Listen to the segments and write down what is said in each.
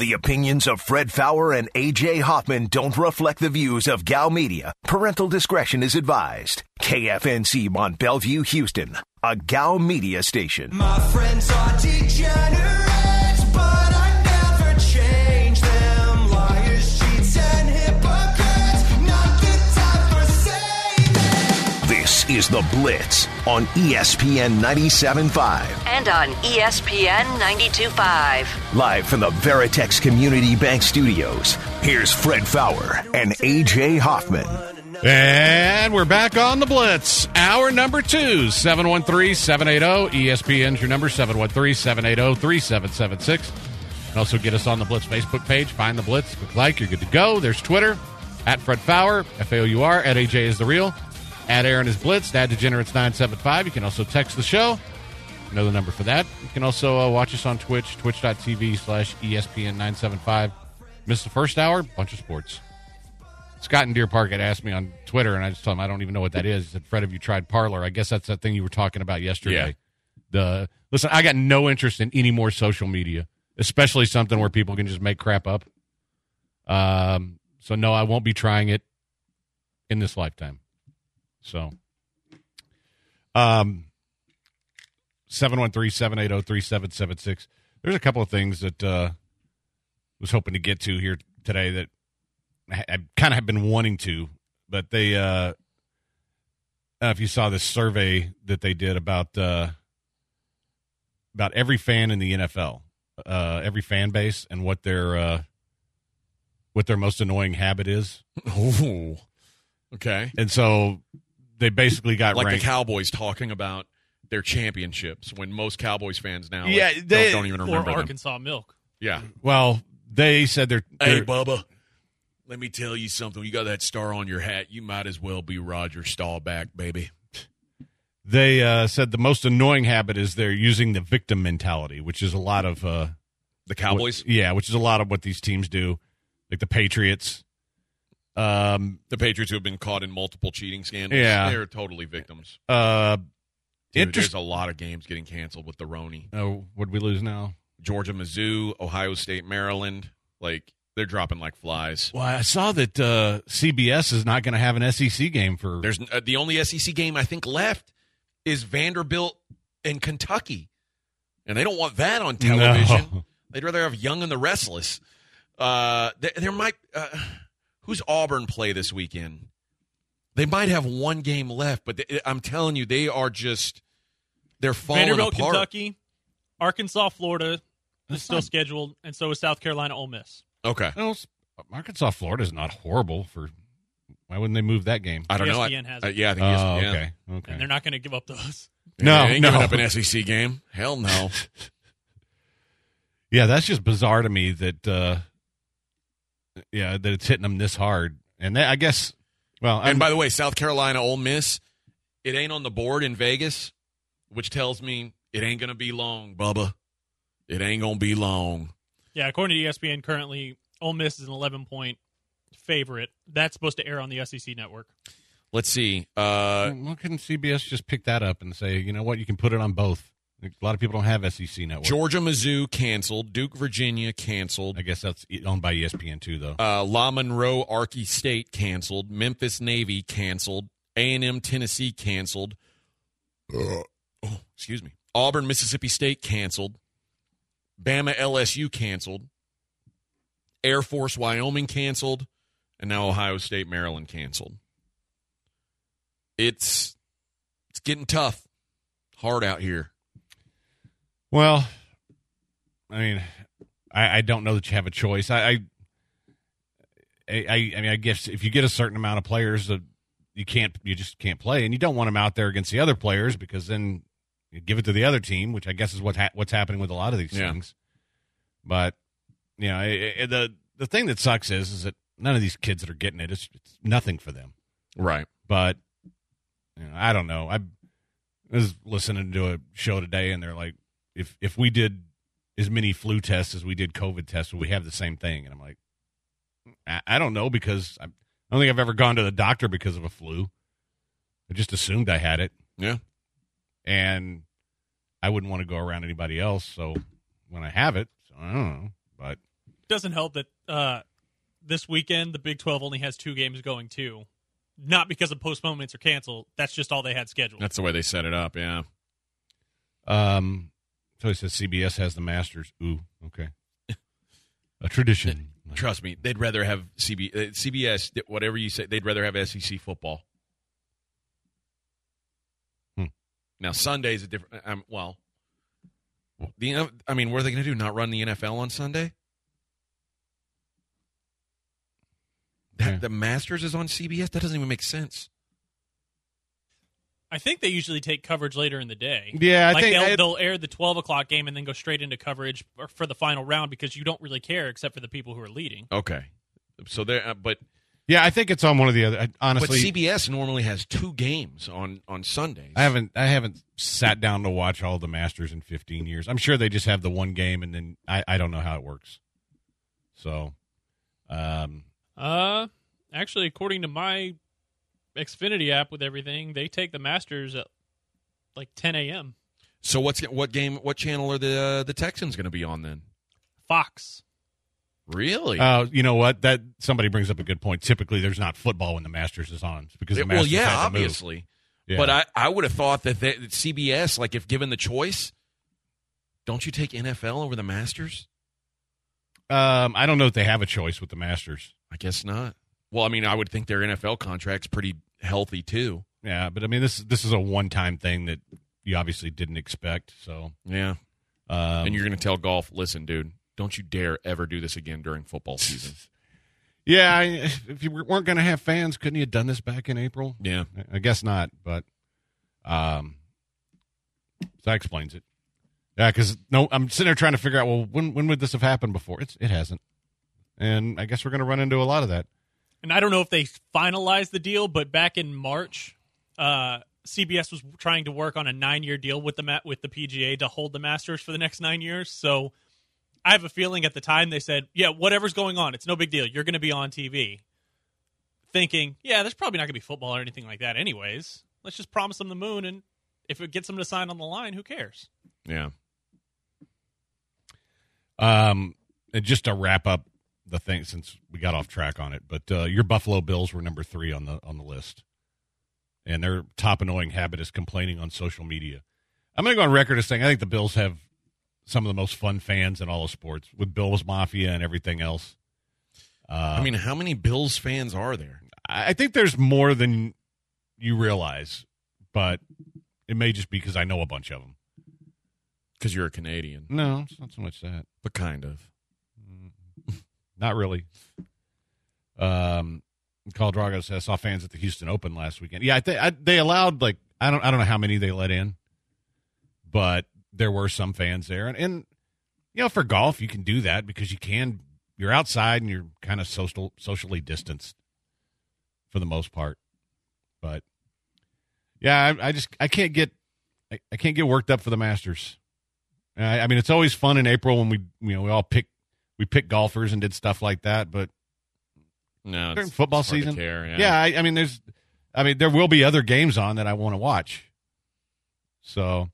The opinions of Fred Fowler and A.J. Hoffman don't reflect the views of Gal Media. Parental discretion is advised. KFNC Mont Bellevue, Houston, a Gal Media station. My friends are degenerates, but I never change them. Liars, cheats, and hypocrites, not the time for saving. This is The Blitz on ESPN 97.5. And on ESPN 92.5. Live from the Veritex Community Bank Studios, here's Fred Fowler and A.J. Hoffman. And we're back on The Blitz. Hour number 2, 713-780. ESPN's your number, 713-780-3776. And also get us on the Blitz Facebook page. Find The Blitz. Click like. You're good to go. There's Twitter, at Fred Fowler, F-A-O-U-R, at AJ is the real, at Aaron is Blitz, at Degenerates975. You can also text the show. You know the number for that. You can also watch us on Twitch, twitch.tv/ESPN975. Missed the first hour, bunch of sports. Scott in Deer Park had asked me on Twitter, and I just told him I don't even know what that is. He said, Fred, have you tried Parler? I guess that's that thing you were talking about yesterday. Yeah. Listen, I got no interest in any more social media, especially something where people can just make crap up. So, no, I won't be trying it in this lifetime. So, 713-780-3776. There's a couple of things that was hoping to get to here today that I kind of have been wanting to, but they, if you saw this survey that they did about every fan in the NFL, every fan base, and what their most annoying habit is. Oh, okay. And so they basically got like ranked. The Cowboys talking about their championships when most Cowboys fans now don't even remember or them. Arkansas milk. Yeah. Well, they said they're Hey, Bubba, let me tell you something. You got that star on your hat. You might as well be Roger Staubach, baby. They said the most annoying habit is they're using the victim mentality, which is a lot of the Cowboys. Which is a lot of what these teams do, like the Patriots. The Patriots who have been caught in multiple cheating scandals. Yeah, they're totally victims. There's a lot of games getting canceled with the Roni. Oh, what did we lose now? Georgia, Mizzou, Ohio State, Maryland. Like, they're dropping like flies. Well, I saw that CBS is not going to have an SEC game for. There's the only SEC game I think left is Vanderbilt and Kentucky, and they don't want that on television. No. They'd rather have Young and the Restless. There might who's Auburn play this weekend? They might have one game left, but I'm telling you, they're falling Vanderbilt, apart. Kentucky, Arkansas, Florida is still scheduled, and so is South Carolina, Ole Miss. Okay. Well, Arkansas, Florida is not horrible for. Why wouldn't they move that game? I don't know. ESPN has it. Yeah, I think ESPN. Okay. And they're not going to give up those. No, they ain't giving up an SEC game. Hell no. Yeah, that's just bizarre to me that that it's hitting them this hard. And I guess, well. And by the way, South Carolina, Ole Miss, it ain't on the board in Vegas, which tells me it ain't going to be long, Bubba. It ain't going to be long. Yeah, according to ESPN, currently, Ole Miss is an 11-point favorite. That's supposed to air on the SEC network. Let's see. Why couldn't CBS just pick that up and say, you know what, you can put it on both? A lot of people don't have SEC network. Georgia, Mizzou canceled. Duke, Virginia canceled. I guess that's owned by ESPN too, though. La Monroe, Arky State canceled. Memphis, Navy canceled. A&M, Tennessee canceled. Excuse me. Auburn, Mississippi State canceled. Bama, LSU canceled. Air Force, Wyoming canceled. And now Ohio State, Maryland canceled. It's getting tough. Hard out here. Well, I mean, I don't know that you have a choice. I mean, I guess if you get a certain amount of players that you just can't play, and you don't want them out there against the other players because then you give it to the other team, which I guess is what's happening with a lot of these things. But you know, the thing that sucks is that none of these kids that are getting it, it's nothing for them, right? But you know, I don't know. I was listening to a show today, and they're like, if we did as many flu tests as we did COVID tests, would we have the same thing? And I'm like, I don't know, because I don't think I've ever gone to the doctor because of a flu. I just assumed I had it. Yeah. And I wouldn't want to go around anybody else. So when I have it, so I don't know. But Doesn't help that this weekend the Big 12 only has 2 games going too. Not because of postponements or cancel. That's just all they had scheduled. That's the way they set it up, yeah. So he says CBS has the Masters. Ooh, okay. A tradition. Trust me, they'd rather have CBS, whatever you say, they'd rather have SEC football. Now, Sunday's a different, what are they going to do, not run the NFL on Sunday? The Masters is on CBS? That doesn't even make sense. I think they usually take coverage later in the day. Yeah, I like think they'll air the 12 o'clock game and then go straight into coverage for the final round because you don't really care except for the people who are leading. Okay. So there, but yeah, I think it's on one of the other. Honestly, but CBS normally has 2 games on Sundays. I haven't sat down to watch all the Masters in 15 years. I'm sure they just have the one game, and then I don't know how it works. So, actually, according to my Xfinity app with everything, they take the Masters at like 10 a.m. So what channel are the Texans going to be on then? Fox. Really? You know what? That somebody brings up a good point. Typically, there's not football when the Masters is on because the Masters had to move. Obviously. Yeah. But I would have thought that CBS, like if given the choice, don't you take NFL over the Masters? I don't know if they have a choice with the Masters. I guess not. Well, I mean, I would think their NFL contract's pretty healthy too. Yeah, but I mean, this is a one-time thing that you obviously didn't expect. So yeah, and you're going to tell golf, listen, dude, don't you dare ever do this again during football season. Yeah, if you weren't going to have fans, couldn't you have done this back in April? Yeah, I guess not. But so that explains it. Yeah, because I'm sitting there trying to figure out, well, when would this have happened before? It hasn't, and I guess we're going to run into a lot of that. And I don't know if they finalized the deal, but back in March, CBS was trying to work on a 9-year deal with the PGA to hold the Masters for the next 9 years. So I have a feeling at the time they said, yeah, whatever's going on, it's no big deal. You're going to be on TV. Thinking, yeah, there's probably not going to be football or anything like that anyways. Let's just promise them the moon, and if it gets them to sign on the line, who cares? Yeah. And just to wrap up the thing, since we got off track on it, but your Buffalo Bills were number 3 on the list, and their top annoying habit is complaining on social media. I'm going to go on record as saying I think the Bills have some of the most fun fans in all of sports, with Bills Mafia and everything else. I mean, how many Bills fans are there? I think there's more than you realize, but it may just be because I know a bunch of them. Because you're a Canadian. No, it's not so much that. But kind of. Not really. Call Drago says, saw fans at the Houston Open last weekend. Yeah, they allowed, like, I don't know how many they let in, but there were some fans there. And you know, for golf, you can do that because you're outside and you're kind of socially distanced for the most part. But yeah, I can't get worked up for the Masters. I mean, it's always fun in April when we all pick golfers and did stuff like that, but no, during football it's hard to season, care, yeah. I mean, there will be other games on that I want to watch. So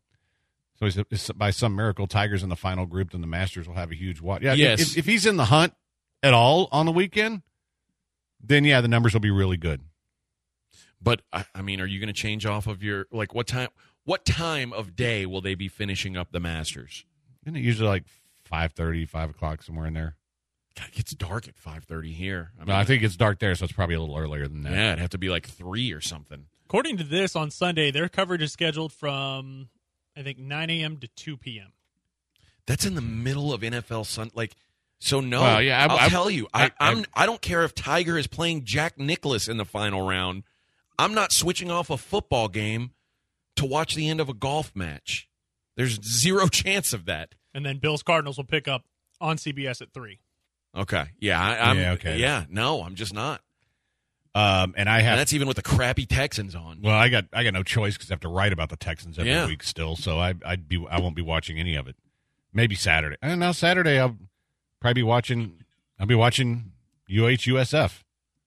by some miracle, Tiger's in the final group, then the Masters will have a huge watch. Yeah, yes. If he's in the hunt at all on the weekend, then yeah, the numbers will be really good. But I mean, are you going to change off of your, like, what time of day will they be finishing up the Masters? Isn't it usually like 5:30, 5 o'clock, somewhere in there? God, it gets dark at 5:30 here. I mean, No, I think it's dark there, so it's probably a little earlier than that. Yeah, it'd have to be like 3 or something. According to this, on Sunday, their coverage is scheduled from, I think, 9 a.m. to 2 p.m. That's in the middle of NFL Sun. Like, so no. Well, yeah, I'll tell you, I don't care if Tiger is playing Jack Nicklaus in the final round. I'm not switching off a football game to watch the end of a golf match. There's zero chance of that. And then Bills Cardinals will pick up on CBS at 3. Okay. Yeah. I'm okay. Yeah. No, I'm just not. And that's even with the crappy Texans on. Well, I got no choice because I have to write about the Texans every Yeah. week still, so I won't be watching any of it. Maybe Saturday. And now Saturday I'll probably be watching. I'll be watching USF.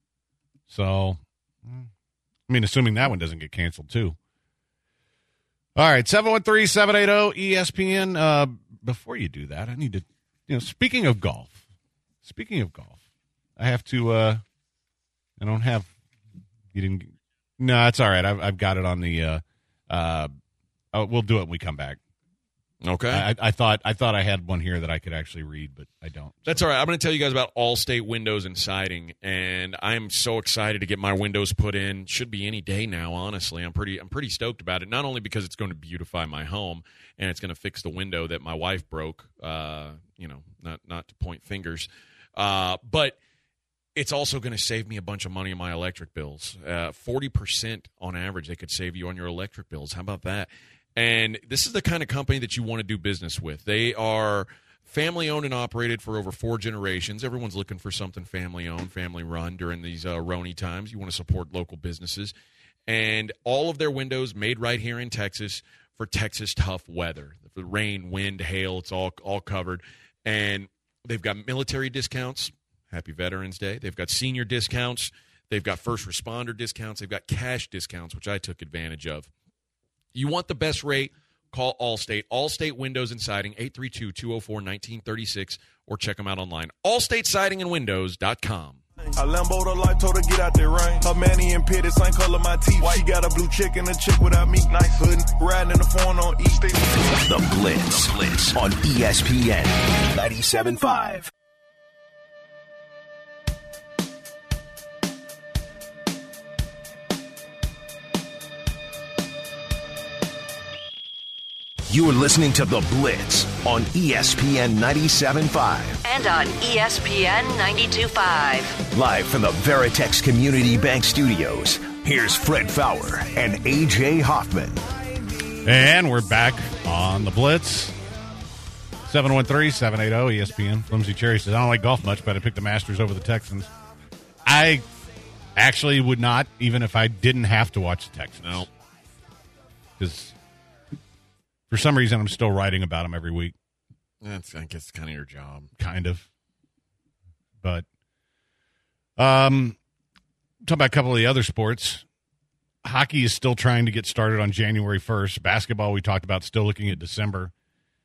So, I mean, assuming that one doesn't get canceled too. All right, 713-780-ESPN. Before you do that, I need to, speaking of golf, Speaking of golf, I have to. I don't have. You didn't. No, it's all right. I've got it on the. We'll do it when we come back. Okay. I thought I had one here that I could actually read, but I don't. That's all right. I'm going to tell you guys about Allstate Windows and Siding, and I'm so excited to get my windows put in. Should be any day now, honestly. I'm pretty stoked about it, not only because it's going to beautify my home and it's going to fix the window that my wife broke, not to point fingers, but it's also going to save me a bunch of money on my electric bills. 40% on average they could save you on your electric bills. How about that? And this is the kind of company that you want to do business with. They are family-owned and operated for over 4 generations. Everyone's looking for something family-owned, family-run during these Roni times. You want to support local businesses. And all of their windows made right here in Texas for Texas tough weather. The rain, wind, hail, it's all covered. And they've got military discounts. Happy Veterans Day. They've got senior discounts. They've got first responder discounts. They've got cash discounts, which I took advantage of. You want the best rate, call Allstate. Allstate Windows and Siding, 832-204-1936, or check them out online. AllstateSidingandWindows.com. A Lambo to life told her get out there rain. Her manny and pit, same color my teeth. She got a blue chick and a chick without me. Nice hood, riding in the phone on East. The Blitz on ESPN 97.5. You are listening to The Blitz on ESPN 97.5. And on ESPN 92.5. Live from the Veritex Community Bank Studios, here's Fred Fowler and A.J. Hoffman. And we're back on The Blitz. 713-780-ESPN. Flimsy Cherry says, I don't like golf much, but I picked the Masters over the Texans. I actually would not, even if I didn't have to watch the Texans. No. Because for some reason, I'm still writing about them every week. I guess it's kind of your job. Kind of. But, talk about a couple of the other sports. Hockey is still trying to get started on January 1st. Basketball, we talked about, still looking at December.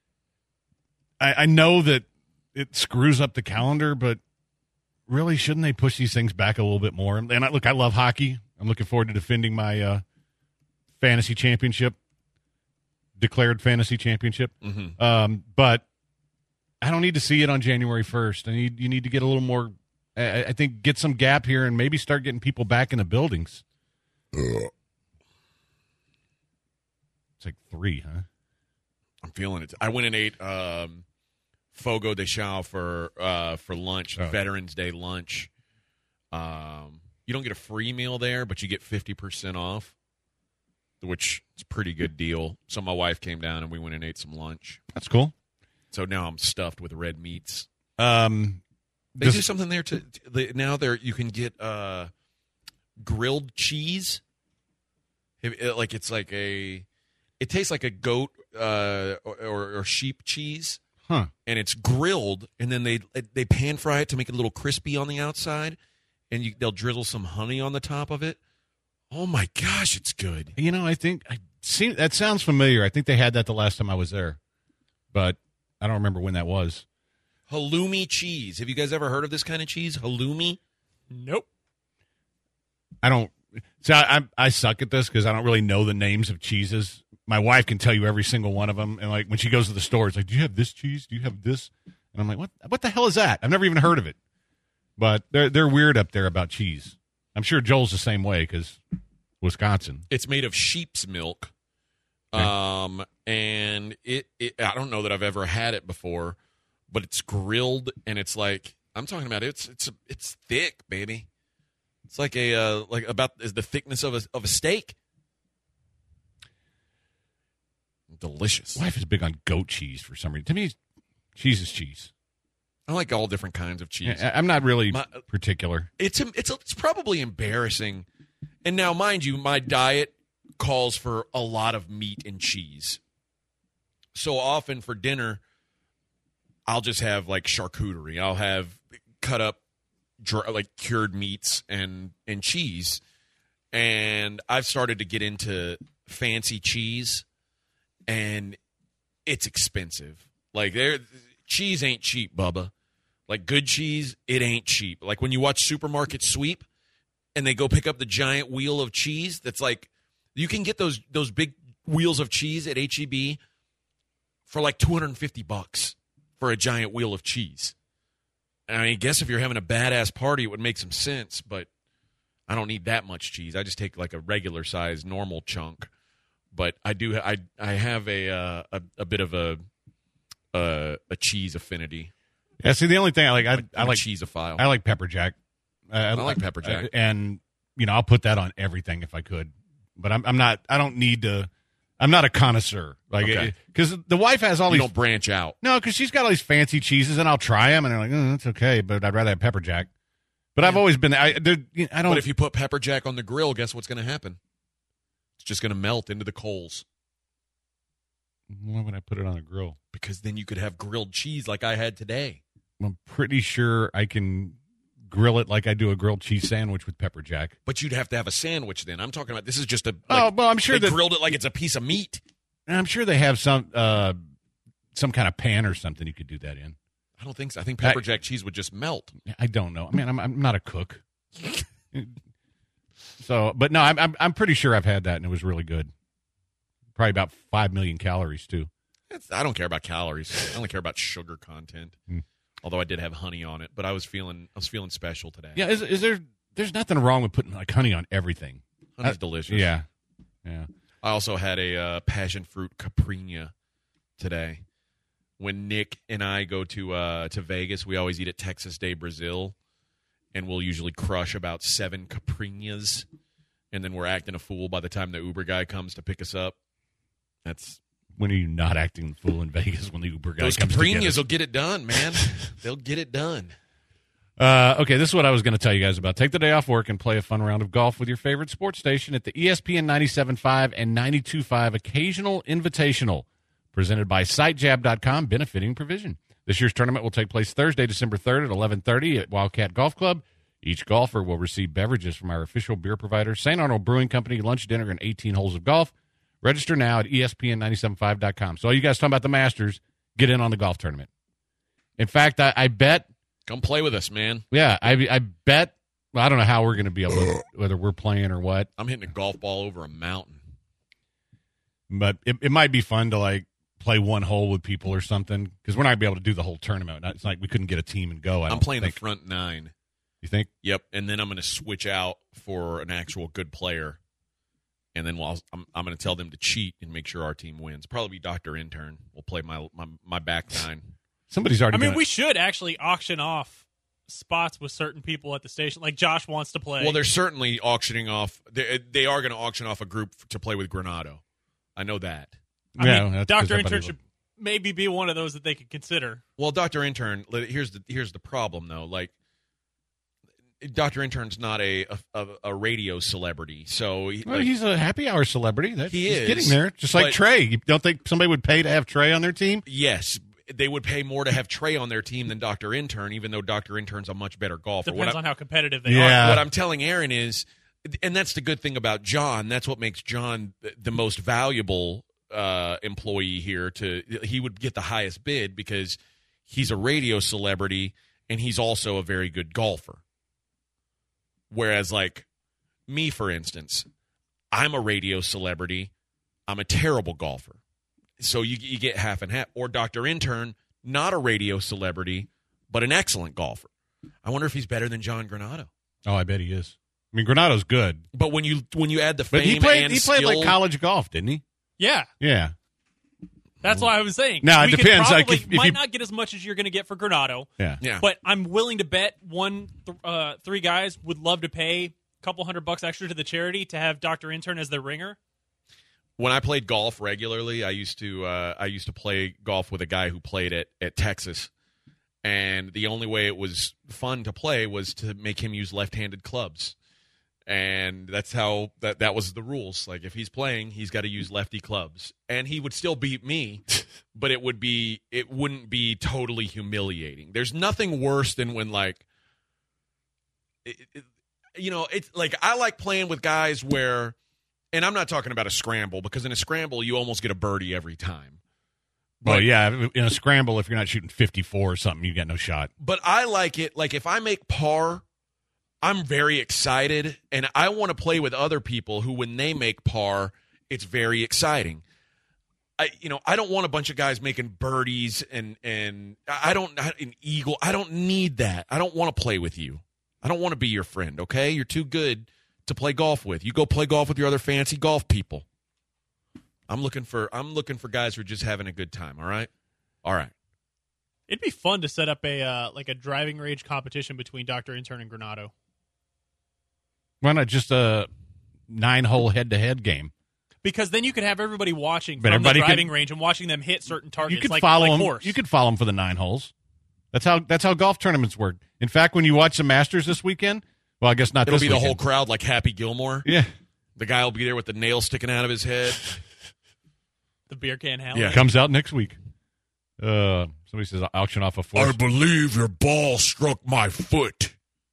I know that it screws up the calendar, but really, shouldn't they push these things back a little bit more? And I love hockey. I'm looking forward to defending my fantasy championship. Declared fantasy championship. Mm-hmm. But I don't need to see it on January 1st. You need to get a little more, I think, get some gap here and maybe start getting people back in the buildings. It's like 3, huh? I'm feeling it. I went and ate Fogo de Chao for lunch, Veterans Day lunch. You don't get a free meal there, but you get 50% off, which is a pretty good deal. So my wife came down and we went and ate some lunch. That's cool. So now I'm stuffed with red meats. They do something there now you can get grilled cheese. It tastes like a goat or sheep cheese. Huh. And it's grilled, and then they pan fry it to make it a little crispy on the outside, and they'll drizzle some honey on the top of it. Oh my gosh, it's good. I think that sounds familiar. I think they had that the last time I was there, but I don't remember when that was. Halloumi cheese. Have you guys ever heard of this kind of cheese? Halloumi? Nope. I don't. See, I suck at this because I don't really know the names of cheeses. My wife can tell you every single one of them, and like when she goes to the store, it's like, "Do you have this cheese? Do you have this?" And I'm like, "What the hell is that?" I've never even heard of it. But they're weird up there about cheese. I'm sure Joel's the same way because Wisconsin. It's made of sheep's milk, Okay. and it I don't know that I've ever had it before, but it's grilled and it's like I'm talking about. It's thick, baby. It's like about the thickness of a steak. Delicious. My wife is big on goat cheese for some reason. To me, cheese is cheese. I like all different kinds of cheese. I'm not really particular. It's probably embarrassing. And now, mind you, my diet calls for a lot of meat and cheese. So often for dinner, I'll just have like charcuterie. I'll have cut up like cured meats and cheese. And I've started to get into fancy cheese, and it's expensive. Like cheese ain't cheap, Bubba. Like good cheese, it ain't cheap. Like when you watch Supermarket Sweep and they go pick up the giant wheel of cheese, that's like you can get those big wheels of cheese at H-E-B for like $250 for a giant wheel of cheese. And I guess if you're having a badass party, it would make some sense, but I don't need that much cheese. I just take like a regular size normal chunk. But I have a bit of a cheese affinity. Yeah, see, the only thing I like cheeseophile. I like pepper jack. I like pepper jack, and I'll put that on everything if I could. But I'm not. I don't need to. I'm not a connoisseur, like because the wife has all you these. Don't branch out. No, because she's got all these fancy cheeses, and I'll try them, and they're like, oh, that's okay, but I'd rather have pepper jack. But I've always been. I don't. But if you put pepper jack on the grill, guess what's going to happen? It's just going to melt into the coals. Why would I put it on a grill? Because then you could have grilled cheese like I had today. I'm pretty sure I can grill it like I do a grilled cheese sandwich with pepper jack. But you'd have to have a sandwich then. I'm talking about this is just a. I'm sure they grilled it like it's a piece of meat. I'm sure they have some kind of pan or something you could do that in. I don't think so. I think pepper jack cheese would just melt. I don't know. I mean, I'm not a cook. So, but no, I'm pretty sure I've had that and it was really good. Probably about 5 million calories too. I don't care about calories. I only care about sugar content. Although I did have honey on it, but I was feeling special today. Yeah, there's nothing wrong with putting like honey on everything. Honey's delicious. Yeah. I also had a passion fruit Caprina today. When Nick and I go to Vegas, we always eat at Texas de Brazil, and we'll usually crush about 7 Caprinas, and then we're acting a fool by the time the Uber guy comes to pick us up. That's when are you not acting the fool in Vegas when the Uber guy those comes to get us? Caprinas will get it done, man. They'll get it done. Okay, this is what I was going to tell you guys about. Take the day off work and play a fun round of golf with your favorite sports station at the ESPN 97.5 and 92.5 Occasional Invitational, presented by SiteJab.com, benefiting Provision. This year's tournament will take place Thursday, December 3rd at 11:30 at Wildcat Golf Club. Each golfer will receive beverages from our official beer provider, St. Arnold Brewing Company, lunch, dinner, and 18 holes of golf. Register now at ESPN975.com. So all you guys talking about the Masters, get in on the golf tournament. In fact, I bet. Come play with us, man. Yeah, I bet. Well, I don't know how we're going to be able to, whether we're playing or what. I'm hitting a golf ball over a mountain. But it might be fun to, like, play one hole with people or something, because we're not going to be able to do the whole tournament. It's like we couldn't get a team and go. I'm playing the front 9. You think? Yep, and then I'm going to switch out for an actual good player. And then I'm going to tell them to cheat and make sure our team wins. Probably be Dr. Intern. We'll play my back 9. Somebody's already. I mean, we should actually auction off spots with certain people at the station. Like Josh wants to play. Well, they're certainly auctioning off. They are going to auction off a group to play with Granado. I know that. I mean, Dr. Intern should maybe be one of those that they could consider. Well, Dr. Intern, here's the problem though. Like, Dr. Intern's not a radio celebrity, so he's a happy hour celebrity. He's is getting there, just like Trey. You don't think somebody would pay to have Trey on their team? Yes, they would pay more to have Trey on their team than Dr. Intern, even though Dr. Intern's a much better golfer. Depends on how competitive they are. What I'm telling Aaron is, and that's the good thing about John. That's what makes John the most valuable employee here. He would get the highest bid because he's a radio celebrity and he's also a very good golfer. Whereas, like, me, for instance, I'm a radio celebrity. I'm a terrible golfer. So you get half and half. Or Dr. Intern, not a radio celebrity, but an excellent golfer. I wonder if he's better than John Granado. Oh, I bet he is. I mean, Granado's good. But when you add the but fame he played skill, like college golf, didn't he? Yeah. Yeah. That's why I was saying. Now, it depends. Like, if might you not get as much as you're going to get for Granado. Yeah. But I'm willing to bet 3 guys would love to pay a couple $100 extra to the charity to have Dr. Intern as their ringer. When I played golf regularly, I used to play golf with a guy who played at Texas, and the only way it was fun to play was to make him use left-handed clubs. And that's how that was the rules. Like, if he's playing, he's got to use lefty clubs, and he would still beat me, but it wouldn't be totally humiliating. There's nothing worse than when, like, it's like, I like playing with guys where, and I'm not talking about a scramble, because in a scramble you almost get a birdie every time. Well, yeah, in a scramble, if you're not shooting 54 or something, you got no shot. But I like it. Like, if I make par, I'm very excited, and I want to play with other people who, when they make par, it's very exciting. I don't want a bunch of guys making birdies and an eagle. I don't need that. I don't want to play with you. I don't want to be your friend, okay? You're too good to play golf with. You go play golf with your other fancy golf people. I'm looking for guys who are just having a good time, all right? All right. It'd be fun to set up a driving range competition between Dr. Intern and Granado. Why not just a 9-hole head-to-head game? Because then you could have everybody watching But from the everybody driving range and watching them hit certain targets. You could like, follow like them. horse. You could follow them for the 9 holes. That's how golf tournaments work. In fact, when you watch the Masters this weekend, well, I guess not. It'll this be weekend. the whole crowd like Happy Gilmore. Yeah, The guy will be there with the nail sticking out of his head. The beer can Halley. Yeah. comes out next week. Somebody says auction off a force. believe your ball struck my foot.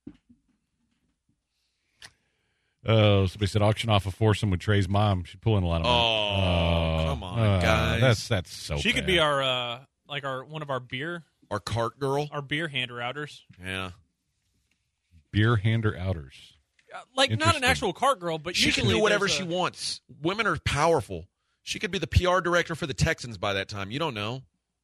Somebody said auction off a foursome with Trey's mom. She's pulling a lot of money. Oh, come on, guys. That's so. She could bad. be our one of our beer cart girl. hander outers. Yeah. beer hander outers. Like not an Interesting. actual cart girl, but She can usually do whatever there's she a- wants. Women are powerful. She could be the PR director for the Texans by that time. You don't know.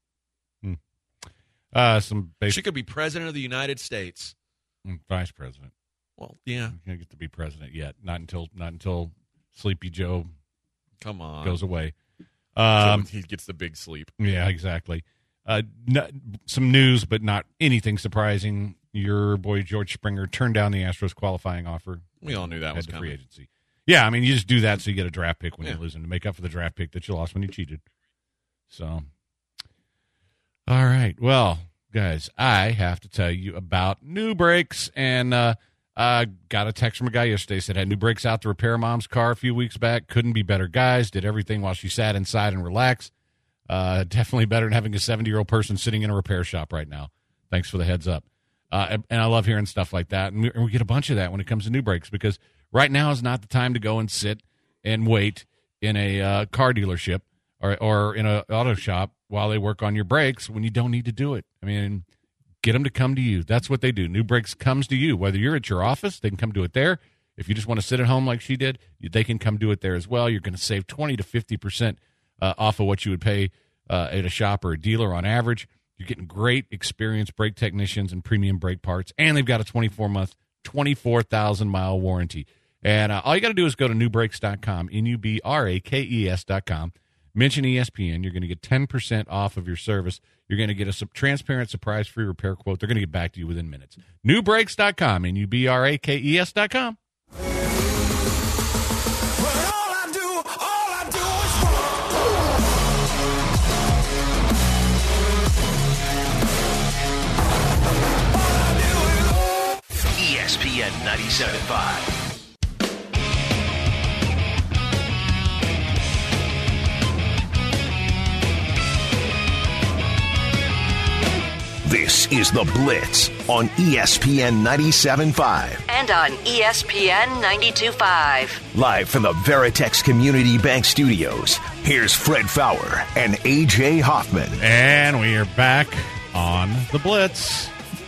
Some basic She could be president of the United States. vice president. Well, yeah. You can't get to be president yet. Not until Sleepy Joe Come on. goes away. He gets the big sleep. Yeah, exactly. Some news, but not anything surprising. Your boy George Springer turned down the Astros qualifying offer. We all knew that was Head to coming. free agency. Yeah, I mean, you just do that so you get a draft pick when Yeah. you're losing to make up for the draft pick that you lost when you cheated. So, all right. Well, guys, I have to tell you about New Brakes. And I got a text from a guy yesterday, said had new brakes out to repair mom's car a few weeks back. Couldn't be better guys. Did everything while she sat inside and relaxed. Definitely better than having a 70-year-old person sitting in a repair shop right now. Thanks for the heads up. And I love hearing stuff like that. And we get a bunch of that when it comes to new brakes, because right now is not the time to go and sit and wait in a car dealership or in an auto shop while they work on your brakes when you don't need to do it. I mean, get them to come to you. That's what they do. New Brakes comes to you. Whether you're at your office, they can come do it there. If you just want to sit at home like she did, they can come do it there as well. You're going to save 20 to 50% off of what you would pay at a shop or a dealer on average. You're getting great experienced brake technicians and premium brake parts, and they've got a 24-month, 24,000-mile warranty. And all you got to do is go to newbrakes.com, NUBRAKES.com. Mention ESPN. You're going to get 10% off of your service. You're going to get a transparent, surprise-free repair quote. They're going to get back to you within minutes. Newbrakes.com, NUBRAKES.com. But all I do is walk. ESPN 97.5. This is The Blitz on ESPN 97.5. And on ESPN 92.5. Live from the Veritex Community Bank Studios, here's Fred Fowler and A.J. Hoffman. And we are back on The Blitz.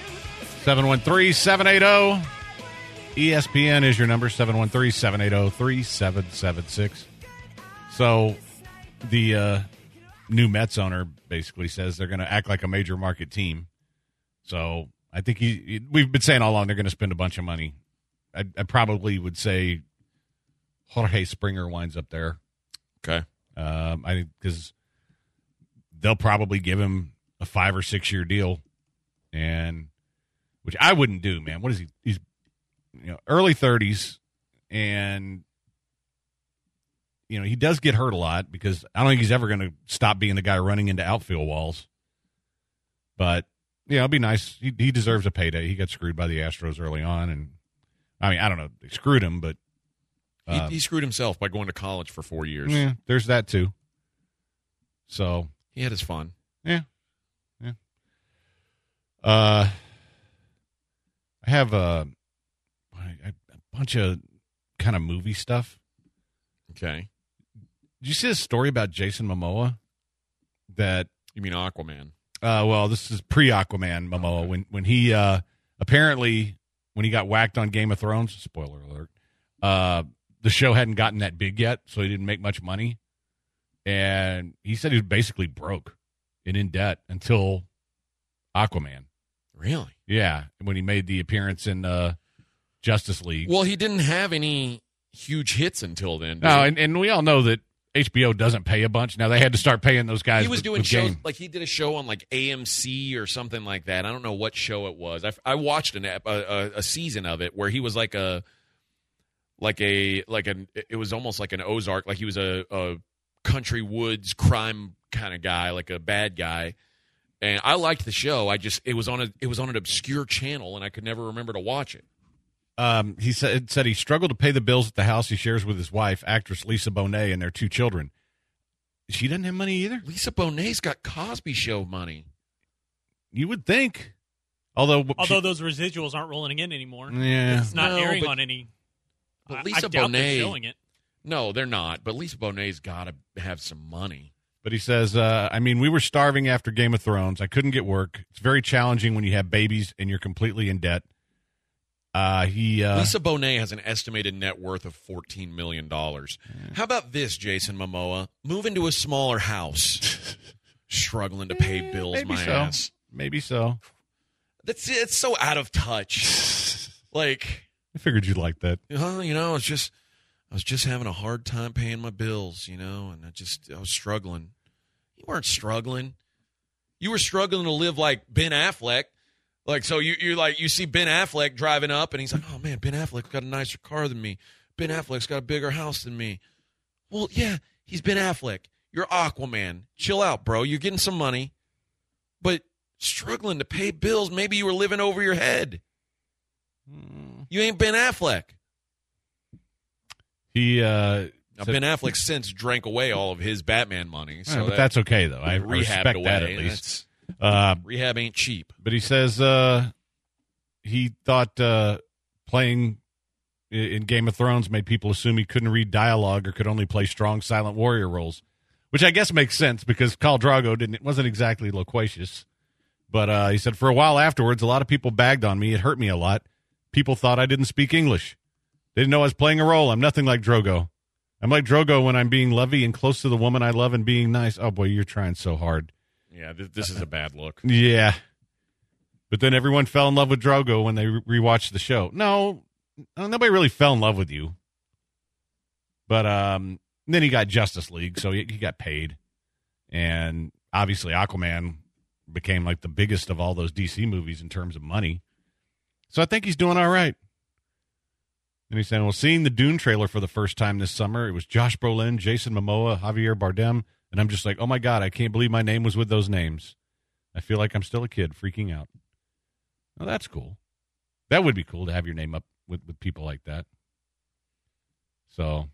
713-780. ESPN is your number, 713-780-3776. So the new Mets owner basically says they're going to act like a major market team. So I think we've been saying all along they're going to spend a bunch of money. I probably would say Jorge Springer winds up there. Okay. I because they'll probably give him a 5 or 6 year deal, and which I wouldn't do, man. What is he? He's early 30s, and he does get hurt a lot because I don't think he's ever going to stop being the guy running into outfield walls. But it'd be nice. He deserves a payday. He got screwed by the Astros early on, and I mean I don't know, they screwed him, but He screwed himself by going to college for 4 years. yeah, there's that too. So He had his fun. yeah. I have a bunch of kind of movie stuff. Okay. Did you see this story about Jason Momoa? That You mean Aquaman? Well, this is pre-Aquaman Momoa when he apparently when he got whacked on Game of Thrones. Spoiler alert. The show hadn't gotten that big yet, so he didn't make much money, and he said he was basically broke and in debt until Aquaman. Really? Yeah, when he made the appearance in Justice League. Well, he didn't have any huge hits until then. No, and we all know that HBO doesn't pay a bunch. Now, they had to start paying those guys. He was doing with shows, game. like he did a show on like AMC or something like that. I don't know what show it was. I watched a season of it where he was it was almost like an Ozark, like he was a country woods crime kind of guy, like a bad guy. And I liked the show. It was on an obscure channel, and I could never remember to watch it. He said he struggled to pay the bills at the house he shares with his wife, actress Lisa Bonet, and their 2 children. She doesn't have money either? Lisa Bonet's got Cosby Show money. You would think. Although those residuals aren't rolling in anymore. Yeah. It's not No, airing but- on any. But Lisa I doubt they're Bonet, showing it. no, they're not. But Lisa Bonet's got to have some money. But he says, we were starving after Game of Thrones. I couldn't get work. It's very challenging when you have babies and you're completely in debt. Lisa Bonet has an estimated net worth of $14 million. How about this, Jason Momoa? Move into a smaller house. Struggling to pay bills, maybe my so. ass. Maybe so. It's so out of touch. Like, I figured you'd like that. I was just having a hard time paying my bills, and I was struggling. You weren't struggling. You were struggling to live like Ben Affleck. Like, so you see Ben Affleck driving up, and he's like, oh, man, Ben Affleck's got a nicer car than me. Ben Affleck's got a bigger house than me. Well, yeah, he's Ben Affleck. You're Aquaman. Chill out, bro. You're getting some money, but struggling to pay bills. Maybe you were living over your head. You ain't Ben Affleck. Now, Ben Affleck since drank away all of his Batman money. So but that's okay, though. I rehabbed respect away. that at least. Rehab ain't cheap. But he says he thought playing in Game of Thrones made people assume he couldn't read dialogue or could only play strong, silent warrior roles, which I guess makes sense because Khal Drogo wasn't exactly loquacious. But he said, for a while afterwards, a lot of people bagged on me. It hurt me a lot. People thought I didn't speak English. They didn't know I was playing a role. I'm nothing like Drogo. I'm like Drogo when I'm being lovey and close to the woman I love and being nice. Oh, boy, you're trying so hard. Yeah, this is a bad look. Yeah. But then everyone fell in love with Drogo when they rewatched the show. No, nobody really fell in love with you. But then he got Justice League, so he got paid. And obviously Aquaman became like the biggest of all those DC movies in terms of money. So I think he's doing all right. And he's saying, well, seeing the Dune trailer for the first time this summer, it was Josh Brolin, Jason Momoa, Javier Bardem, and I'm just like, oh, my God, I can't believe my name was with those names. I feel like I'm still a kid freaking out. Well, that's cool. That would be cool to have your name up with people like that. So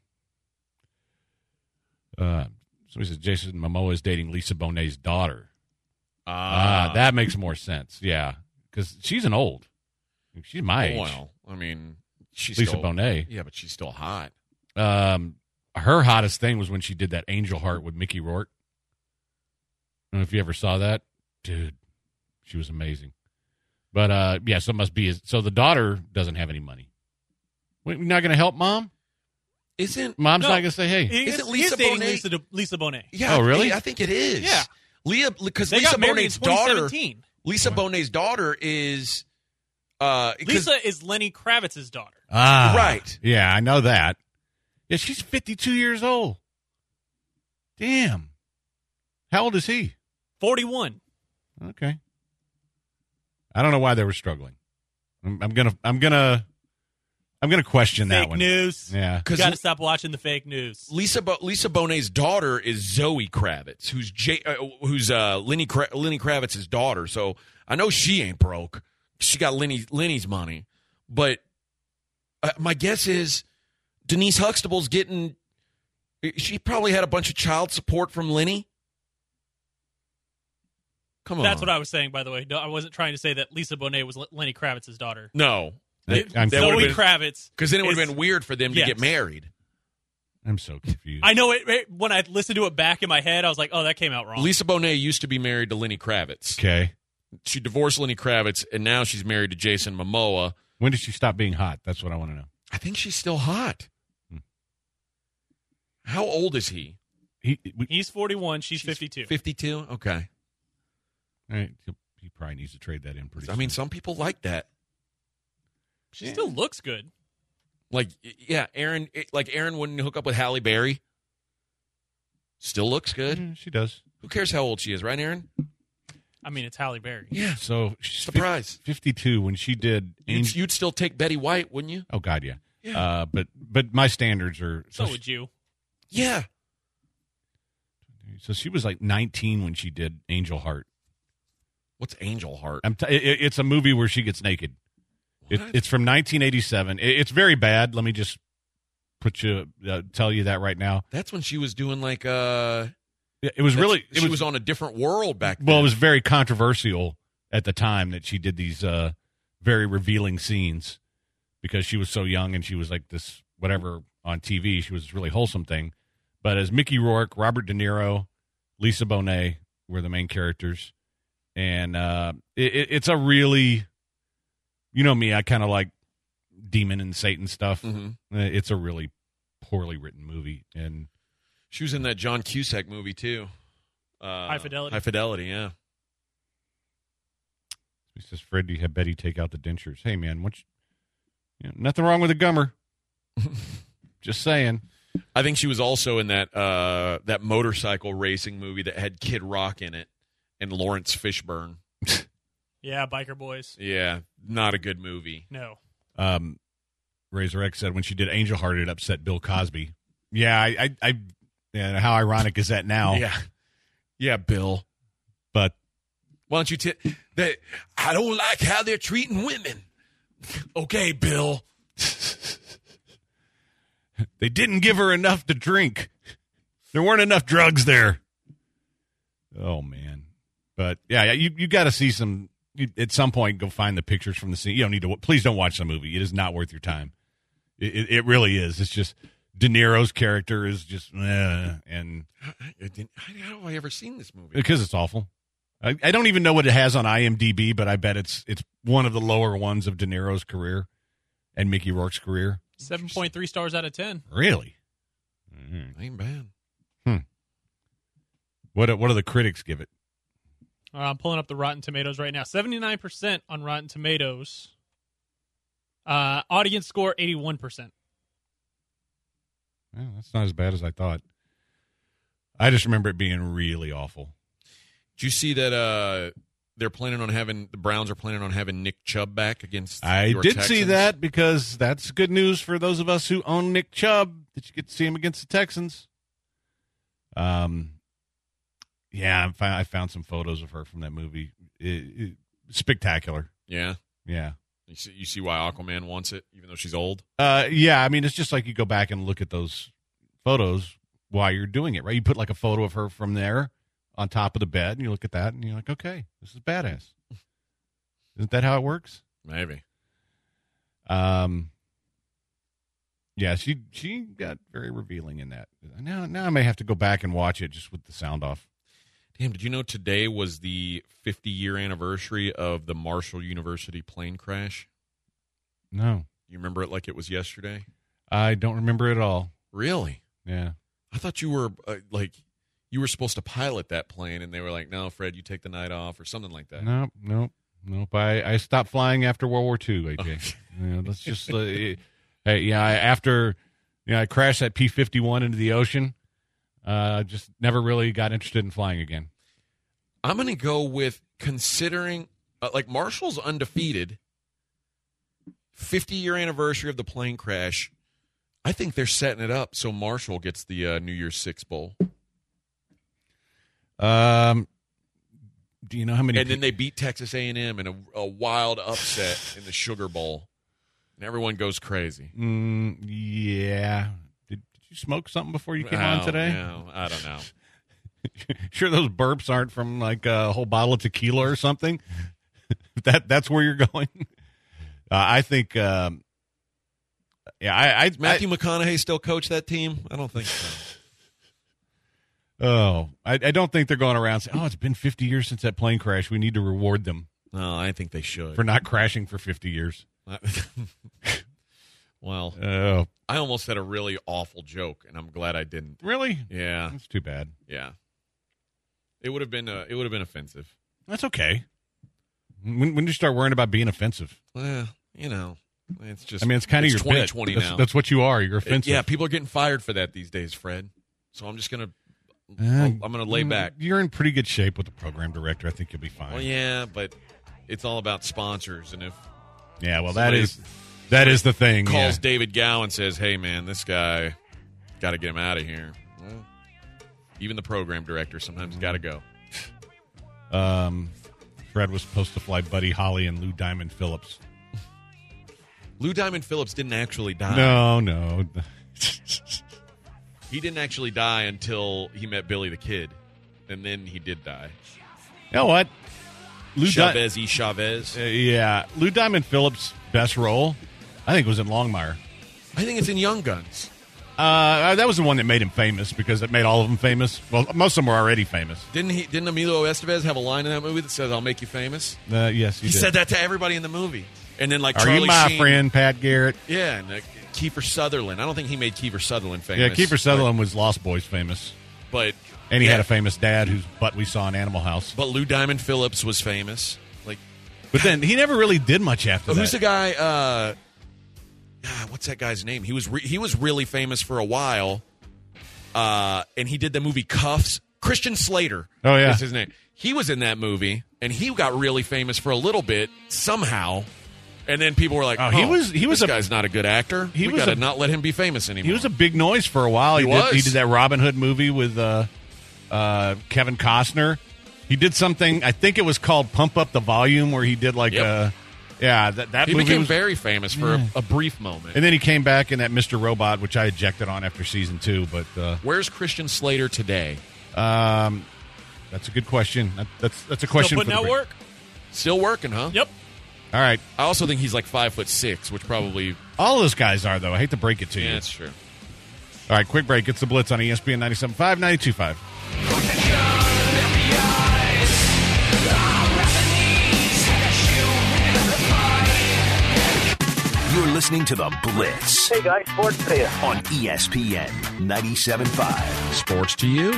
he says Jason Momoa is dating Lisa Bonet's daughter. That makes more sense. Yeah, because she's an old. She's my age. Well, I mean, she's Lisa still, Bonet. Yeah, but she's still hot. Her hottest thing was when she did that Angel Heart with Mickey Rourke. I don't know if you ever saw that. Dude, she was amazing. But, yeah, so it must be. So the daughter doesn't have any money. We're not going to help Mom? Mom's not going to say, hey. Isn't He's Lisa dating Bonet? Lisa Bonet. Yeah, Oh, really? I think it is. Yeah. Because They Lisa got married in Bonet's daughter. 2017. Lisa Bonet's daughter is. Lisa is Lenny Kravitz's daughter. Right. Yeah, I know that. Yeah, she's 52 years old. Damn. How old is he? 41. Okay. I don't know why they were struggling. I'm gonna question that Fake one. news. Yeah. You Because got to stop watching the fake news. Lisa Bonet's daughter is Zoe Kravitz, who's Lenny Kravitz's daughter. So I know she ain't broke. She got Lenny's money, but my guess is Denise Huxtable's getting. She probably had a bunch of child support from Lenny. Come on, That's what I was saying, by the way. No, I wasn't trying to say that Lisa Bonet was Lenny Kravitz's daughter. No, I'm That Zoe would've been- Kravitz. because then it would have is- been weird for them to Yes. get married. I'm so confused. I know it when I listened to it back in my head, I was like, oh, that came out wrong. Lisa Bonet used to be married to Lenny Kravitz. Okay. She divorced Lenny Kravitz, and now she's married to Jason Momoa. When did she stop being hot? That's what I want to know. I think she's still hot. How old is he? He's 41. She's 52. 52? Okay. All right. He probably needs to trade that in pretty I mean, soon. some people like that. She still looks good. Like, yeah, Aaron wouldn't hook up with Halle Berry. Still looks good. Yeah, she does. Who cares how old she is, right, Aaron? I mean, it's Halle Berry. Yeah. So she's Surprise. 52 when she did You'd still take Betty White, wouldn't you? Oh God, yeah. Yeah. But my standards are So would you. Yeah. So she was like 19 when she did Angel Heart. What's Angel Heart? It's a movie where she gets naked. What? It's from 1987. It's very bad. Let me just tell you that right now. That's when she was doing like It was really. She was on a different world back then. Well, it was very controversial at the time that she did these very revealing scenes because she was so young and she was like this whatever on TV. She was this really wholesome thing. But as Mickey Rourke, Robert De Niro, Lisa Bonet were the main characters. And it's a really, you know me, I kind of like demon and Satan stuff. Mhm. It's a really poorly written movie. And She was in that John Cusack movie, too. High Fidelity. High Fidelity, yeah. he says, Fred, do you have Betty take out the dentures? Hey, man, nothing wrong with a gummer. Just saying. I think she was also in that motorcycle racing movie that had Kid Rock in it and Lawrence Fishburne. Yeah, Biker Boys. Yeah, not a good movie. No. Razor X said when she did Angel Heart, it upset Bill Cosby. Yeah, yeah, how ironic is that now? Yeah, Bill. But Why don't you I don't like how they're treating women. Okay, Bill. they didn't give her enough to drink. There weren't enough drugs there. Oh, man. But, yeah, you got to see some. At some point, go find the pictures from the scene. You don't need to. Please don't watch the movie. It is not worth your time. It really is. It's just De Niro's character is just, and How have I ever seen this movie? because it's awful. I don't even know what it has on IMDb, but I bet it's one of the lower ones of De Niro's career and Mickey Rourke's career. 7.3 stars out of 10. Really? Ain't bad. What do the critics give it? I'm pulling up the Rotten Tomatoes right now. 79% on Rotten Tomatoes. Audience score, 81%. Well, that's not as bad as I thought. I just remember it being really awful. Did you see that the Browns are planning on having Nick Chubb back against I your did Texans? see that because that's good news for those of us who own Nick Chubb that you get to see him against the Texans. Yeah, I found some photos of her from that movie. Spectacular. Yeah. Yeah. You see why Aquaman wants it, even though she's old? Yeah, I mean, it's just like you go back and look at those photos while you're doing it, right? You put like a photo of her from there on top of the bed, and you look at that, and you're like, okay, this is badass. Isn't that how it works? Maybe. Yeah, she got very revealing in that. Now I may have to go back and watch it just with the sound off. Damn, did you know today was the 50-year anniversary of the Marshall University plane crash? No, You remember it like it was yesterday? I don't remember it at all. Really? Yeah. I thought you were you were supposed to pilot that plane, and they were like, "No, Fred, you take the night off," or something like that. Nope. I stopped flying after World War II, AJ. Okay. Let's just hey, yeah. After I crashed that P-51 into the ocean, just never really got interested in flying again. I'm going to go with considering like Marshall's undefeated. 50-year anniversary of the plane crash. I think they're setting it up so Marshall gets the New Year's Six Bowl. Do you know how many? And then they beat Texas A&M in a wild upset in the Sugar Bowl, and everyone goes crazy. Yeah. Did you smoke something before you came on today? No, I don't know. Sure, those burps aren't from like a whole bottle of tequila or something. That's where you're going. I think Yeah, Does Matthew McConaughey still coach that team? I don't think so. I don't think they're going around saying, it's been 50 years since that plane crash. We need to reward them No, I think they should. for not crashing for 50 years. Well, Oh, I almost said a really awful joke, and I'm glad I didn't. really? Yeah, That's too bad. yeah. It would have been offensive. That's okay. When did you start worrying about being offensive? Well, it's just. I mean, it's kind of your 2020 bit. now. That's what you are. You're offensive. Yeah, people are getting fired for that these days, Fred. So I'm just gonna. I'm gonna lay back. You're in pretty good shape with the program director. I think you'll be fine. Well, yeah, but it's all about sponsors, and if Yeah, well, Somebody- that is the thing. calls yeah. David Gow and says, "Hey, man, this guy, got to get him out of here." Well, even the program director sometimes got to go. Fred was supposed to fly Buddy Holly and Lou Diamond Phillips. Lou Diamond Phillips didn't actually die. No. He didn't actually die until he met Billy the Kid, and then he did die. You know what? Chavez. Yeah, Lou Diamond Phillips' best role, I think, was in Longmire. I think it's in Young Guns. That was the one that made him famous because it made all of them famous. Well, most of them were already famous. Didn't Emilio Estevez have a line in that movie that says, "I'll make you famous"? Yes, He did. said that to everybody in the movie. And then, like, Are Charlie you my Sheen, friend, Pat Garrett? Yeah, and Kiefer Sutherland. I don't think he made Kiefer Sutherland Yeah, famous. Kiefer Sutherland was Lost Boys famous. But And he yeah, had a famous dad whose butt we saw in Animal House. But Lou Diamond Phillips was famous. Like, But then he never really did much after who's that. the guy? What's that guy's name? He was really famous for a while, and he did the movie Cuffs. Christian Slater. Oh, yeah. is his name. He was in that movie, and he got really famous for a little bit somehow. And then people were like, Oh, he was this guy's not a good actor. We was got to a- not let him be famous anymore." He was a big noise for a while. He was. He did that Robin Hood movie with Kevin Costner. He did something, I think it was called Pump Up the Volume, where he did like Yep. that He movie became was, very famous for a brief moment. and then he came back in that Mr. Robot, which I ejected on after season 2. But Where's Christian Slater today? that's a good question. That's a question. Still putting for out the work? Still working, huh? Yep. All right, I also think he's like 5'6", which probably all those guys are though. I hate to break it to you. that's true. All right, quick break. It's the Blitz on ESPN 97.5, 92.5. You're listening to The Blitz Hey guys, sports for you. on ESPN 97.5. Sports to you.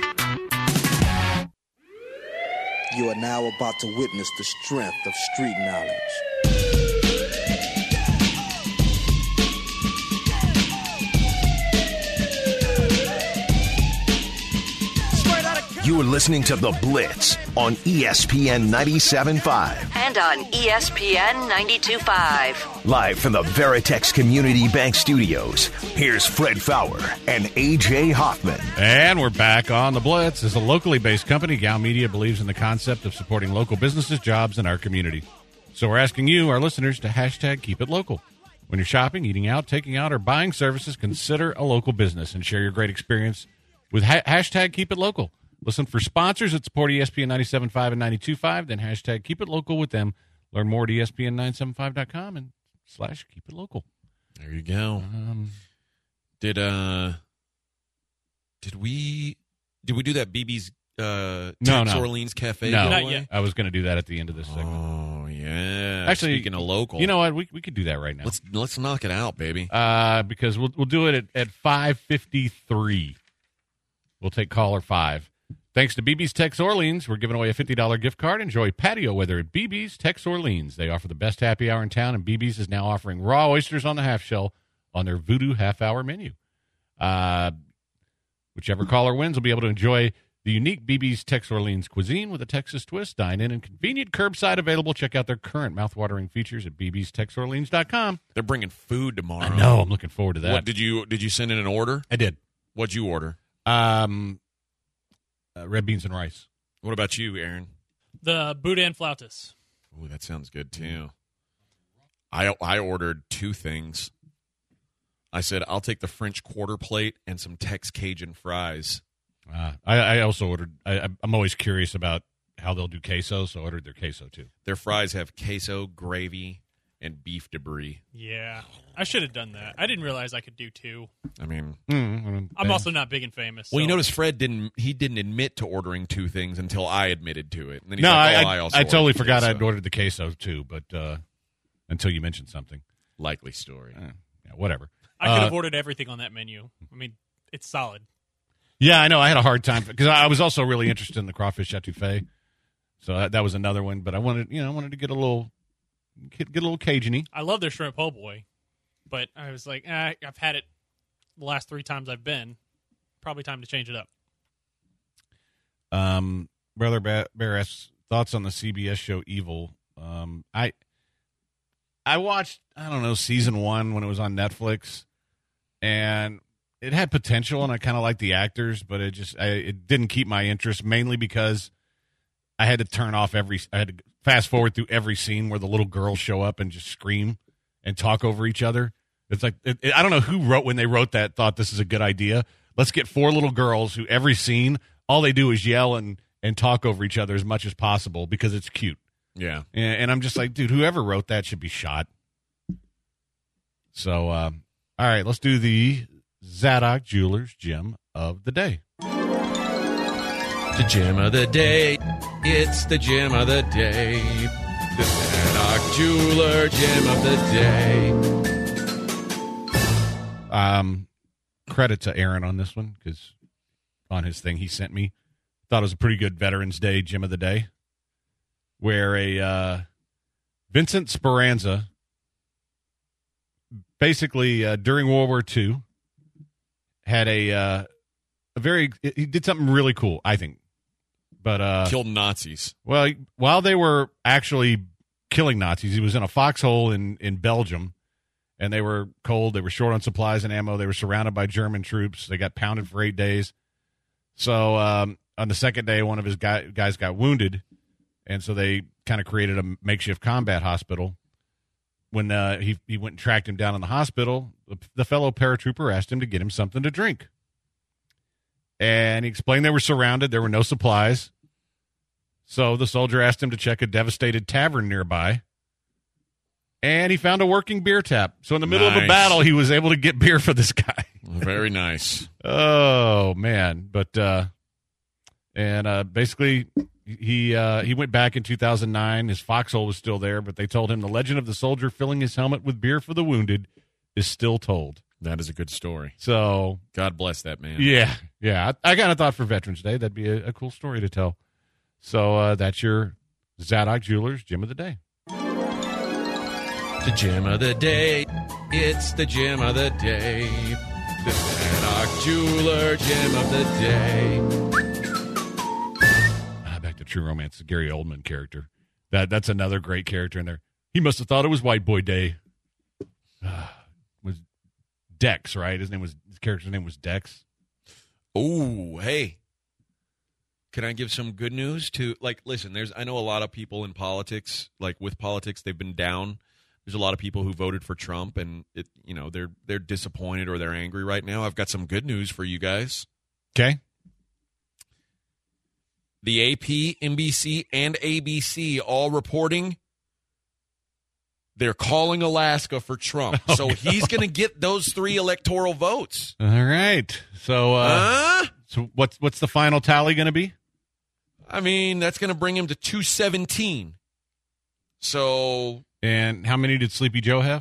You are now about to witness the strength of street knowledge. You're listening to The Blitz on ESPN 97.5. And on ESPN 92.5. Live from the Veritex Community Bank Studios, here's Fred Fowler and A.J. Hoffman. And we're back on the Blitz. As a locally based company, Gal Media believes in the concept of supporting local businesses, jobs, and our community. So we're asking you, our listeners, to hashtag keep it local. When you're shopping, eating out, taking out, or buying services, consider a local business and share your great experience with hashtag keep it local. Listen for sponsors that support ESPN 97.5 and 92.5, then hashtag keep it local with them. Learn more at ESPN975.com and / keep it local. There you go. Did we do that BB's Tex Orleans Cafe? No, Not giveaway? yet. I was going to do that at the end of this segment. Oh yeah. Actually, speaking of local, You know what? We could do that right now. let's knock it out, baby. Because we'll do it at 5:53. We'll take caller 5. Thanks to BB's Tex Orleans, we're giving away a $50 gift card. Enjoy patio weather at BB's Tex Orleans. They offer the best happy hour in town, and BB's is now offering raw oysters on the half shell on their Voodoo half-hour menu. Whichever caller wins will be able to enjoy the unique BB's Tex Orleans cuisine with a Texas twist. Dine in and convenient curbside available. Check out their current mouthwatering features at bbstexorleans.com. They're bringing food tomorrow. I know. I'm looking forward to that. What did you send in an order? I did. What'd you order? Red beans and rice. What about you, Aaron? The Boudin Flautas. Ooh, that sounds good too. I ordered 2 things. I said I'll take the French quarter plate and some Tex Cajun fries. I also ordered. I'm always curious about how they'll do queso, so I ordered their queso too. Their fries have queso, gravy, and beef debris. Yeah, I should have done that. I didn't realize I could do 2. I mean, I'm also not big and famous. well, you so- notice Fred didn't admit to ordering 2 things until I admitted to it. And then he's No, like, I also totally ordered forgot queso. I'd ordered the queso too, but until you mentioned something. Likely story. Yeah, whatever. I could have ordered everything on that menu. I mean, it's solid. Yeah, I know. I had a hard time because I was also really interested in the crawfish etouffee, so that was another one. But I wanted to get a little Cajun-y. I love their shrimp po' boy, but I was like, I've had it the last 3 times I've been. Probably time to change it up. Brother Bear asks thoughts on the CBS show Evil. I watched, I don't know, season 1 when it was on Netflix, and it had potential, and I kind of liked the actors, but it didn't keep my interest, mainly because I had to fast forward through every scene where the little girls show up and just scream and talk over each other. It's like, I don't know who when they wrote that, thought this is a good idea. Let's get 4 little girls who every scene, all they do is yell and talk over each other as much as possible because it's cute. Yeah. And I'm just like, dude, whoever wrote that should be shot. So, all right, let's do the Zadok Jewelers Gem of the Day. The gem of the day. It's the gem of the day. The Zadok Jeweler gem of the day. Credit to Aaron on this one, because on his thing he sent me, thought it was a pretty good Veterans Day gem of the day, where a Vincent Speranza, basically during World War II, had he did something really cool, I think. But Killed Nazis. well, while they were actually killing Nazis, he was in a foxhole in Belgium, and they were cold. They were short on supplies and ammo. They were surrounded by German troops. They got pounded for 8 days. So on the second day, one of his guys got wounded, and so they kind of created a makeshift combat hospital. When he went and tracked him down in the hospital, the fellow paratrooper asked him to get him something to drink. And he explained they were surrounded. There were no supplies. So the soldier asked him to check a devastated tavern nearby. And he found a working beer tap. So in the middle of a Nice. battle, he was able to get beer for this guy. Very nice. Oh, man. But, basically, he went back in 2009. His foxhole was still there, but they told him the legend of the soldier filling his helmet with beer for the wounded is still told. That is a good story. So, God bless that man. yeah. I kind of thought for Veterans Day, that'd be a cool story to tell. So, that's your Zadok Jewelers Gem of the Day. The gem of the day. It's the gem of the day. The Zadok Jeweler gem of the day. Back to True Romance, the Gary Oldman character. That's another great character in there. He must have thought it was White Boy Day. Was Dex, right? His character's name was Dex. Oh, hey. Can I give some good news to, listen, I know a lot of people in politics, with politics, they've been down. There's a lot of people who voted for Trump, and they're disappointed or they're angry right now. I've got some good news for you guys. Okay. The AP, NBC, and ABC all reporting they're calling Alaska for Trump. So he's going to get those 3 electoral votes. All right. So, so what's the final tally going to be? I mean, that's going to bring him to 217. So, And how many did Sleepy Joe have?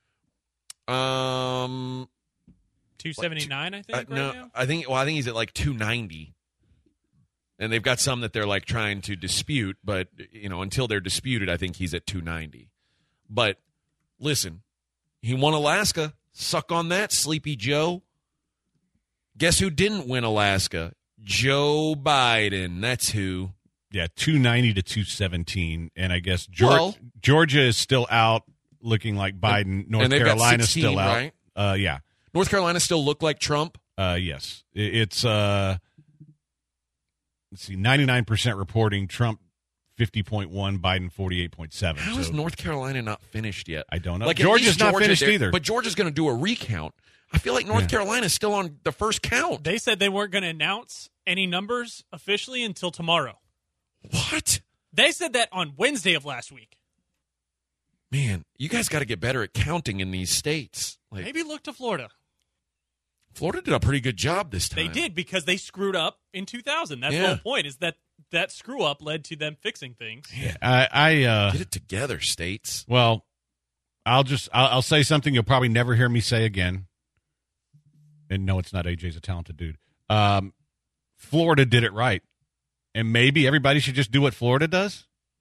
279, I think. Right now? I think he's at 290. And they've got some that they're trying to dispute, but until they're disputed, I think he's at 290. But listen, he won Alaska. Suck on that, Sleepy Joe. Guess who didn't win Alaska? Joe Biden. That's who. Yeah, 290 to 217, and I guess Georgia is still out, looking like Biden. North and they've got Carolina's 16, still out. Right? Yeah. North Carolina still look like Trump. Yes, it's let's see, 99% reporting Trump 50.1, Biden 48.7. How is North Carolina not finished yet? I don't know. At Georgia's least not Georgia finished there, either. But Georgia's going to do a recount. I feel like North Carolina's still on the first count. They said they weren't going to announce any numbers officially until tomorrow. What? They said that on Wednesday of last week. Man, you guys got to get better at counting in these states. Like, Maybe look to Florida. Florida did a pretty good job this time. They did, because they screwed up in 2000. That's the whole point, is that screw up led to them fixing things. Yeah. Get it together, states. Well, I'll say something you'll probably never hear me say again. And no, it's not. AJ's a talented dude. Florida did it right. And maybe everybody should just do what Florida does.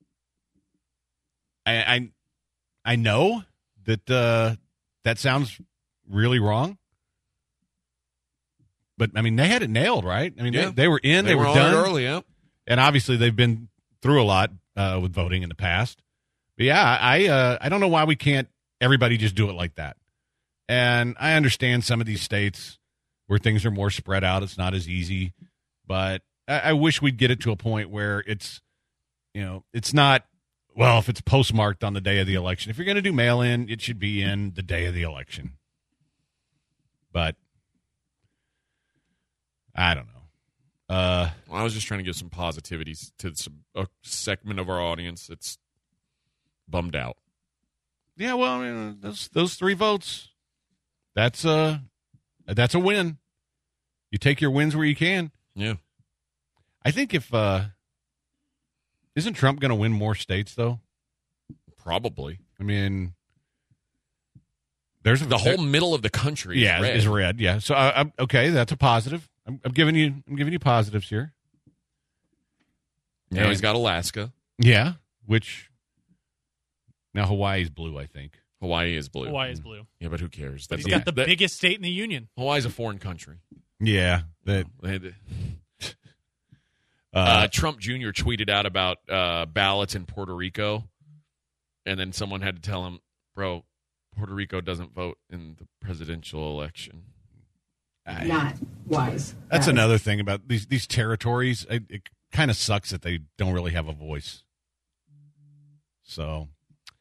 I know that that sounds really wrong. But, I mean, they had it nailed, right? I mean, they were in, they were on done. it early, yeah. And obviously they've been through a lot with voting in the past. But, yeah, I don't know why we can't everybody just do it like that. And I understand some of these states where things are more spread out, it's not as easy. But I wish we'd get it to a point where it's, it's not, well, if it's postmarked on the day of the election. If you're going to do mail-in, it should be in the day of the election. But I don't know. I was just trying to give some positivities to a segment of our audience that's bummed out. Yeah, well, I mean, those 3 votes, that's a win. You take your wins where you can. Yeah. I think if isn't Trump going to win more states though? Probably. I mean, there's the whole middle of the country. Is red. Yeah. So okay, that's a positive. I'm giving you positives here. Now he's got Alaska. Yeah, which now Hawaii's blue, I think. Hawaii is blue. Hawaii is blue. Yeah, but who cares? He's got the biggest state in the union. Hawaii's a foreign country. Yeah. Trump Jr. tweeted out about ballots in Puerto Rico, and then someone had to tell him, bro, Puerto Rico doesn't vote in the presidential election. Not wise. That's another thing about these territories. It kind of sucks that they don't really have a voice. So,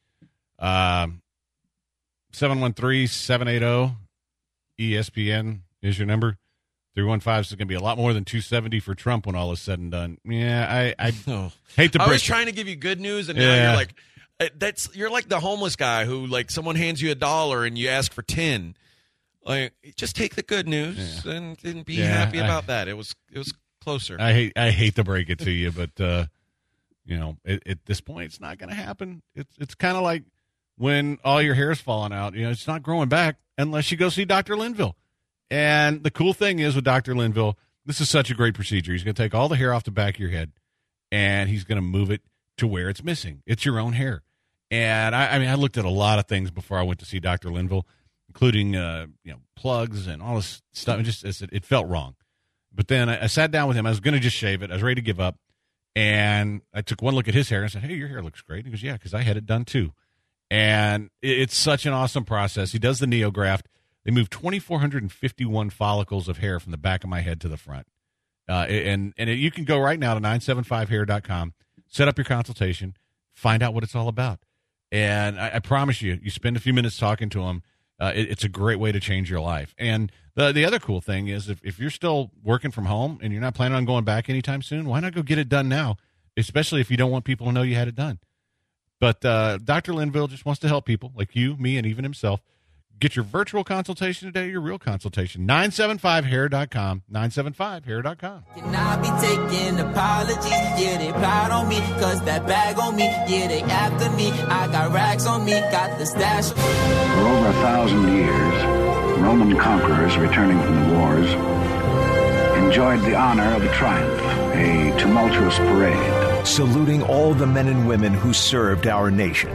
713-780-ESPN is your number. 315 is going to be a lot more than 270 for Trump when all is said and done. Yeah, I hate to break. I was trying to give you good news, and now you're like, you're like the homeless guy who, like, someone hands you $1 and you ask for 10. Like, just take the good news and be happy about that. It was closer. I hate to break it to you, but at this point, it's not going to happen. It's kind of like when all your hair's falling out. It's not growing back unless you go see Dr. Linville. And the cool thing is with Dr. Linville, this is such a great procedure. He's going to take all the hair off the back of your head, and he's going to move it to where it's missing. It's your own hair. And I looked at a lot of things before I went to see Dr. Linville, including plugs and all this stuff. It felt wrong. But then I sat down with him. I was going to just shave it. I was ready to give up. And I took one look at his hair and said, hey, your hair looks great. He goes, yeah, because I had it done too. And it's such an awesome process. He does the NeoGraft. They move 2,451 follicles of hair from the back of my head to the front. You can go right now to 975hair.com, set up your consultation, find out what it's all about. And I promise you spend a few minutes talking to him. It's a great way to change your life. And the other cool thing is if you're still working from home and you're not planning on going back anytime soon, why not go get it done now, especially if you don't want people to know you had it done. But Dr. Linville just wants to help people like you, me, and even himself. Get your virtual consultation today, your real consultation. 975hair.com, 975hair.com. Can I be taking apologies? Yeah, they plot on me, cause that bag on me. Yeah, they after me. I got racks on me, got the stash. For over 1,000 years, Roman conquerors returning from the wars enjoyed the honor of a triumph, a tumultuous parade. Saluting all the men and women who served our nation.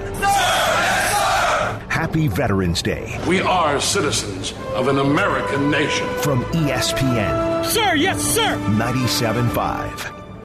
Happy Veterans Day. We are citizens of an American nation. From ESPN. Sir, yes, sir. 97.5.